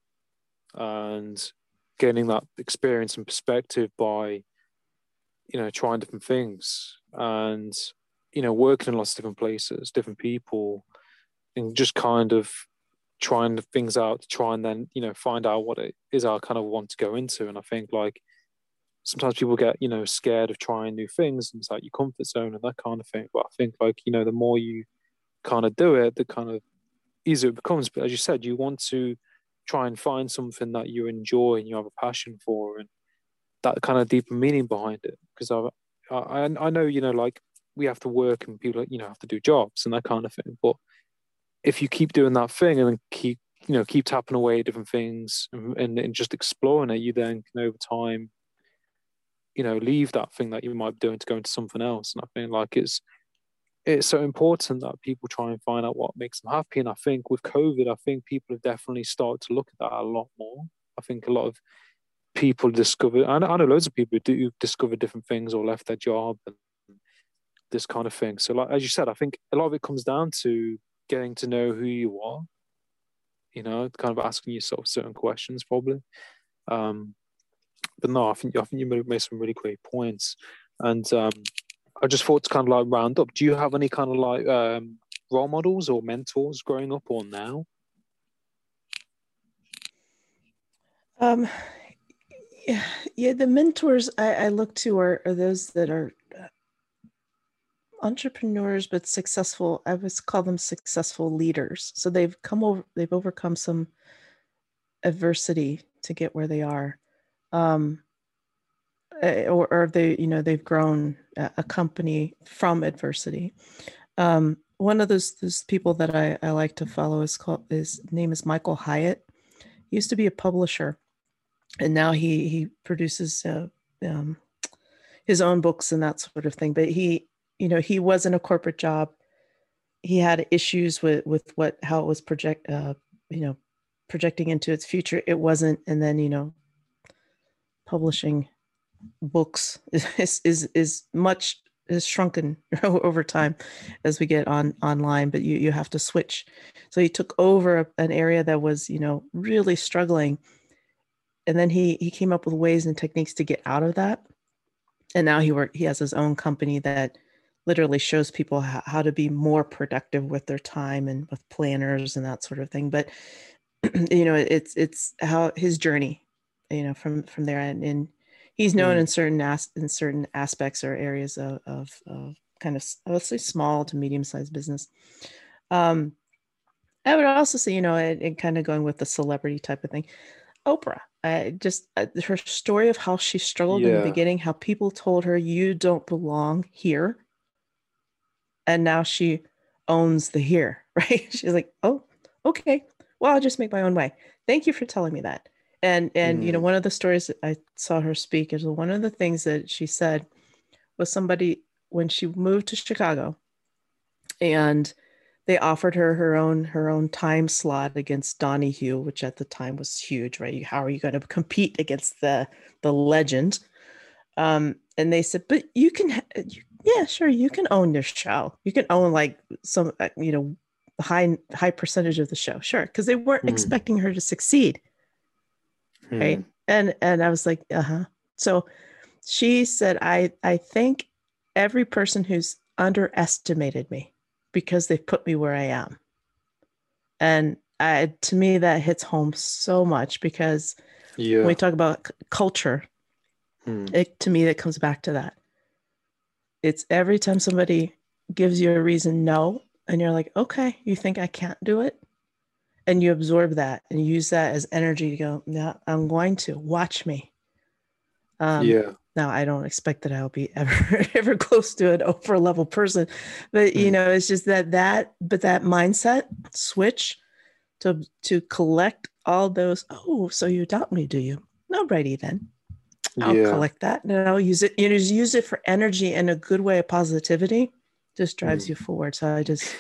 and gaining that experience and perspective by, you know, trying different things and, you know, working in lots of different places, different people, and just kind of trying things out to try and then, you know, find out what it is I kind of want to go into. And I think like sometimes people get, you know, scared of trying new things, and it's like your comfort zone and that kind of thing. But I think like, you know, the more you kind of do it, the kind of easier it becomes. But as you said, you want to try and find something that you enjoy and you have a passion for, and that kind of deeper meaning behind it. Because I, I, I know, you know, like we have to work and people, you know, have to do jobs and that kind of thing. But if you keep doing that thing and then keep, you know, keep tapping away at different things and, and, and just exploring it, you then can over time, you know, leave that thing that you might be doing to go into something else. And I think like it's it's so important that people try and find out what makes them happy. And I think with COVID, I think people have definitely started to look at that a lot more. I think a lot of people discover, I know, I know loads of people who do discover different things or left their job and this kind of thing. So, like as you said, I think a lot of it comes down to getting to know who you are. You know, kind of asking yourself certain questions, probably. Um, but no, I think I think you made made some really great points, and um, I just thought to kind of like round up. Do you have any kind of like um, role models or mentors growing up or now? Um, yeah, yeah. The mentors I, I look to are, are those that are uh, entrepreneurs, but successful. I would call them successful leaders. So they've come over, they've overcome some adversity to get where they are, um, eh, or, or they, you know, they've grown a, a company from adversity. Um, one of those those people that I, I like to follow is called his name is Michael Hyatt. He used to be a publisher, and now he he produces uh, um, his own books and that sort of thing. But he, you know, he was in a corporate job. He had issues with with what how it was project, uh, you know, projecting into its future. It wasn't, and then you know, publishing books is is is much is shrunken over time as we get on online. But you you have to switch. So he took over an area that was you know really struggling, and then he he came up with ways and techniques to get out of that. And now he work he has his own company that literally shows people how, how to be more productive with their time and with planners and that sort of thing. But you know, it's it's how his journey, you know, from from there, and, and he's known Mm. in certain as, in certain aspects or areas of, of, of kind of let's say small to medium sized business. Um, I would also say, you know, and, and kind of going with the celebrity type of thing, Oprah. I just uh, her story of how she struggled in the Yeah. beginning, how people told her you don't belong here, and now she owns the here, right? She's like, oh, okay, well, I'll just make my own way. Thank you for telling me that. And and you know, Mm. one of the stories that I saw her speak is one of the things that she said was somebody when she moved to Chicago, and they offered her her own her own time slot against Donnie Hugh, which at the time was huge, right? How are you going to compete against the the legend? Um, and they said, but you can, ha- you, yeah, sure, you can own your show. You can own like some, uh, you know, high high percentage of the show, sure, because they weren't Mm. expecting her to succeed, right? Mm. And and I was like, uh huh. So she said, I I thank every person who's underestimated me because they put me where I am. And I, to me, that hits home so much because Yeah. when we talk about c- culture, Mm. it, to me, that comes back to that. It's every time somebody gives you a reason no, and you're like, okay, you think I can't do it? And you absorb that and use that as energy to go, no, I'm going to watch me. Um, Yeah. Now, I don't expect that I'll be ever, ever close to an over level person, but you Mm. know, it's just that, that, but that mindset switch to, to collect all those. Oh, so you doubt me, do you? Alrighty then. I'll Yeah. collect that and I'll use it. You know, just use it for energy and a good way of positivity. Just drives Mm. you forward. So I just,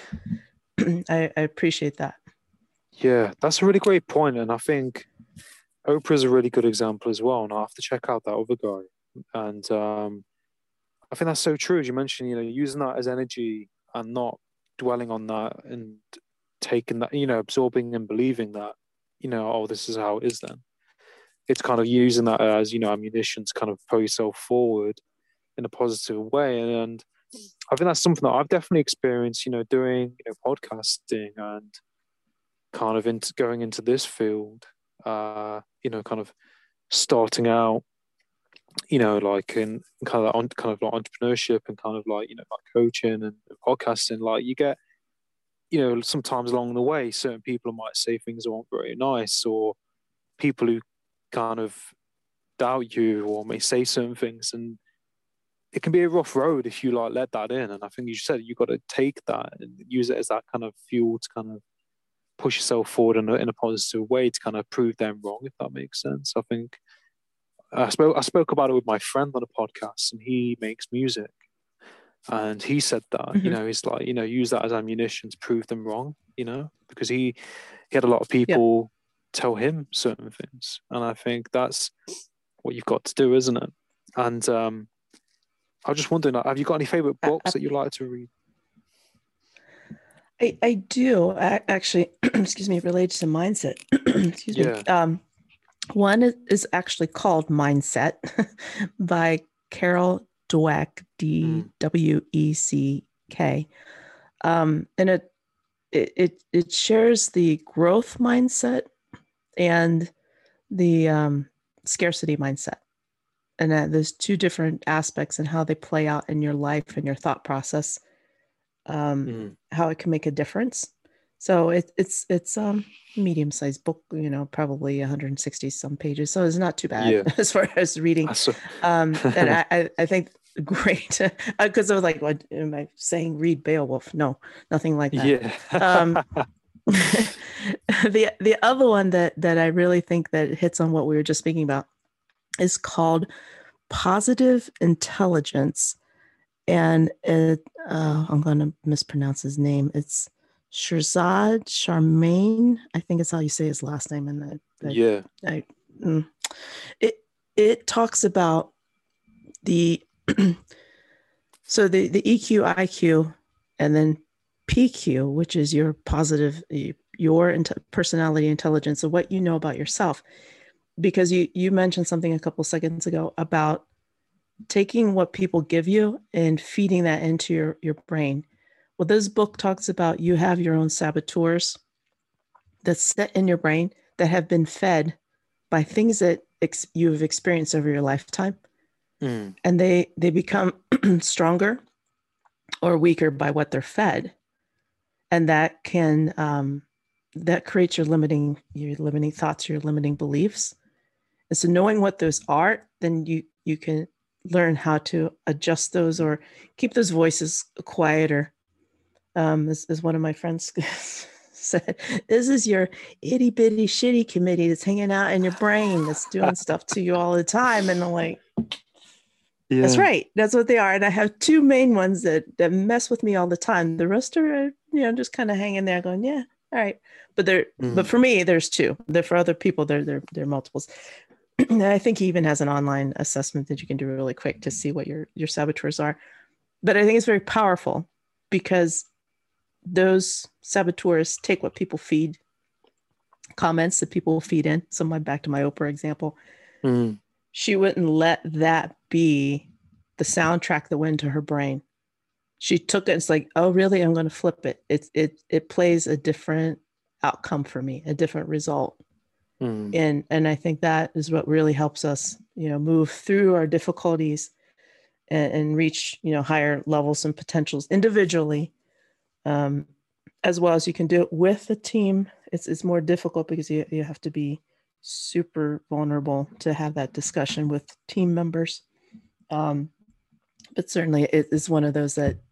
I, I appreciate that. Yeah, that's a really great point, and I think Oprah's a really good example as well. And I have to check out that other guy. And um, I think that's so true, as you mentioned. You know, using that as energy and not dwelling on that and taking that, you know, absorbing and believing that, you know, oh, this is how it is. Then it's kind of using that as, you know, ammunition to kind of pull yourself forward in a positive way. And I think that's something that I've definitely experienced. You know, doing you know podcasting and kind of into going into this field, uh, you know, kind of starting out, you know, like in kind of like, kind of like entrepreneurship and kind of like, you know, like coaching and podcasting, like you get, you know, sometimes along the way, certain people might say things that aren't very nice, or people who kind of doubt you or may say certain things, and it can be a rough road if you like let that in. And I think you said you got to take that and use it as that kind of fuel to kind of push yourself forward in a, in a positive way to kind of prove them wrong, if that makes sense. I think I spoke I spoke about it with my friend on a podcast, and he makes music, and he said that mm-hmm. you know he's like you know use that as ammunition to prove them wrong, you know, because he he had a lot of people yep. tell him certain things, and I think that's what you've got to do, isn't it? And um, I was just wondering, have you got any favorite I, books that you like to read? I, I do I, actually, excuse me, related to mindset. excuse Yeah. me. Um, one is, is actually called Mindset by Carol Dweck, D W E C K. Um, and it, it it it shares the growth mindset and the um, scarcity mindset, and that there's two different aspects and how they play out in your life and your thought process, um, Mm. how it can make a difference. So it, it's it's um medium-sized book, you know, probably one hundred sixty some pages. So it's not too bad Yeah. as far as reading. That's a- Um, and I, I, I think great, because I was like, what am I saying? Read Beowulf? No, nothing like that. yeah. Um, the the other one that that I really think that hits on what we were just speaking about is called Positive Intelligence, and it, uh, I'm going to mispronounce his name. It's Shirzad Charmaine. I think it's how you say his last name. And I, I, yeah. I, mm. it it talks about the so the the E Q, I Q, and then P Q, which is your positive, your personality intelligence, of what you know about yourself. Because you you mentioned something a couple seconds ago about taking what people give you and feeding that into your, your brain. Well, this book talks about you have your own saboteurs that's set in your brain that have been fed by things that ex- you've experienced over your lifetime. Mm. And they, they become stronger or weaker by what they're fed. And that can, um, that creates your limiting, your limiting thoughts, your limiting beliefs. And so knowing what those are, then you, you can learn how to adjust those or keep those voices quieter. Um, as, as one of my friends said, this is your itty bitty shitty committee that's hanging out in your brain, that's doing stuff to you all the time. And I'm like, yeah. That's right. That's what they are. And I have two main ones that, that mess with me all the time. The rest are, you know, just kind of hanging there going, yeah, all right. But they're, mm. but for me, there's two. They're for other people, they're, they're, they're multiples. I think he even has an online assessment that you can do really quick to see what your, your saboteurs are. But I think it's very powerful because those saboteurs take what people feed, comments that people feed in. So my back to my Oprah example, mm. she wouldn't let that be the soundtrack that went into her brain. She took it. It's like, oh, really? I'm going to flip it. It it it plays a different outcome for me, a different result. Mm. And and I think that is what really helps us, you know, move through our difficulties and, and reach, you know, higher levels and potentials individually, um, as well as you can do it with a team. It's it's more difficult because you you have to be super vulnerable to have that discussion with team members. Um, but certainly it is one of those that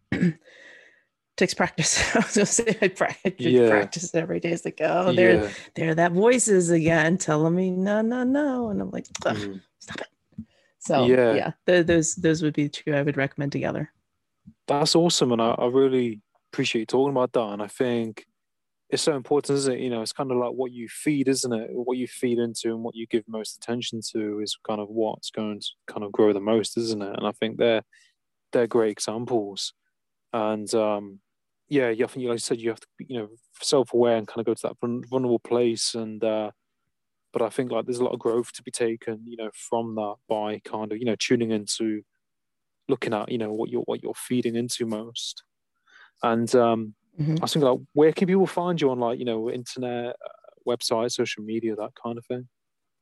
takes practice. I was going to say I practice, yeah. practice every day. It's like, oh, there, yeah. there that voices again telling me no, no, no. And I'm like, mm. stop it. So yeah, yeah th- those those would be two I would recommend together. That's awesome. And I, I really appreciate you talking about that. And I think it's so important, isn't it? You know, it's kind of like what you feed, isn't it? What you feed into and what you give most attention to is kind of what's going to kind of grow the most, isn't it? And I think they're, they're great examples. And um, yeah, you have, like I said, you have to be, you know, self-aware and kind of go to that vulnerable place. And uh, but I think like there's a lot of growth to be taken, you know, from that by kind of, you know, tuning into, looking at, you know, what you're what you're feeding into most. And um, mm-hmm. I was thinking, like, where can people find you on, like, you know, internet, uh, website, social media, that kind of thing?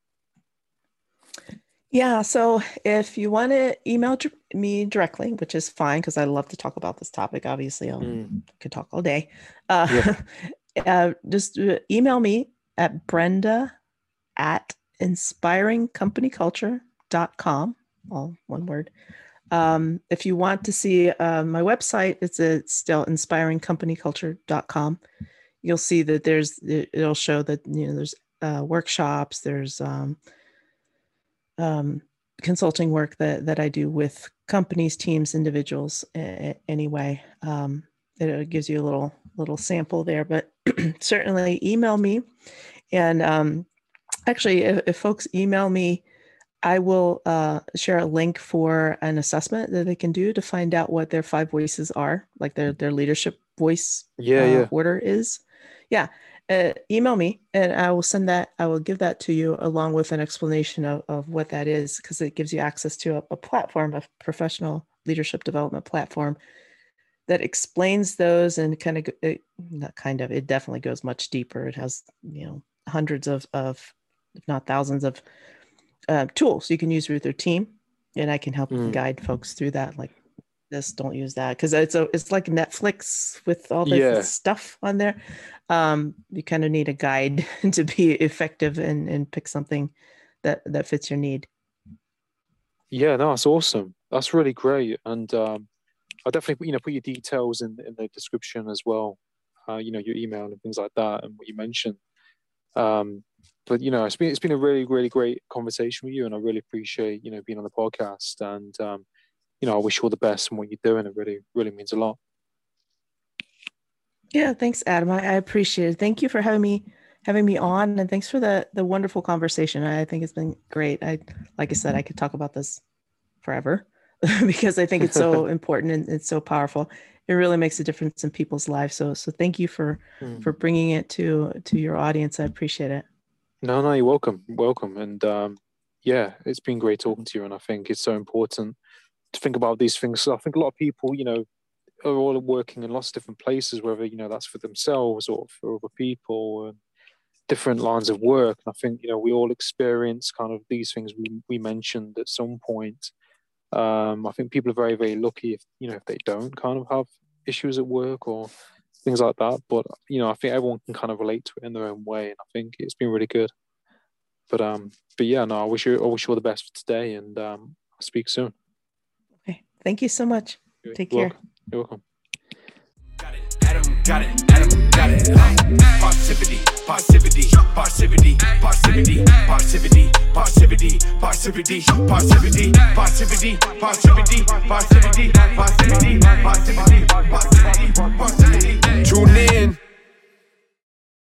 Yeah. So if you want to email me directly, which is fine, because I love to talk about this topic, obviously, I mm. could talk all day. Uh, yeah. uh, just email me at Brenda at inspiring company culture dot com, all one word. Um, if you want to see uh, my website, it's, a, it's still inspiring company culture dot com. You'll see that there's, it'll show that, you know, there's uh, workshops, there's um, um, consulting work that, that I do with companies, teams, individuals, a- anyway. Um, it gives you a little, little sample there, but certainly email me. And um, actually, if, if folks email me I will uh, share a link for an assessment that they can do to find out what their five voices are, like their their leadership voice Yeah, uh, yeah. order is. Yeah. Uh, email me and I will send that. I will give that to you along with an explanation of, of what that is, because it gives you access to a, a platform, a professional leadership development platform that explains those and kind of, it, not kind of, it definitely goes much deeper. It has, you know, hundreds of, of if not thousands of uh, tools you can use with your team. And I can help Mm. guide folks through that. Like this, don't use that. Cause it's a, it's like Netflix with all this Yeah. stuff on there. Um, you kind of need a guide to be effective and, and pick something that, that fits your need. Yeah, no, that's awesome. That's really great. And um, I'll definitely, you know, put your details in, in the description as well. Uh, you know, your email and things like that and what you mentioned. Um, but, you know, it's been, it's been a really, really great conversation with you. And I really appreciate, you know, being on the podcast. And, um, you know, I wish you all the best in what you're doing. It really, really means a lot. Yeah, thanks, Adam. I, I appreciate it. Thank you for having me having me on, and thanks for the the wonderful conversation. I think it's been great. I like I said, I could talk about this forever because I think it's so important and it's so powerful. It really makes a difference in people's lives. So so thank you for Mm. for bringing it to to your audience. I appreciate it. No, no, you're welcome. Welcome. And um, yeah, it's been great talking to you. And I think it's so important to think about these things. So I think a lot of people, you know, are all working in lots of different places, whether, you know, that's for themselves or for other people and different lines of work. And I think, you know, we all experience kind of these things we, we mentioned at some point. Um, I think people are very, very lucky if, you know, if they don't kind of have issues at work or things like that. But, you know, I think everyone can kind of relate to it in their own way. And I think it's been really good. But, um, but yeah, no, I wish you, I wish you all the best for today, and um, I'll speak soon. Okay. Thank you so much. Take You're care. welcome. You're welcome. Adam got it, Adam got it. Passivity, passivity, passivity, passivity, passivity, passivity, passivity, passivity, passivity, passivity, passivity, passivity.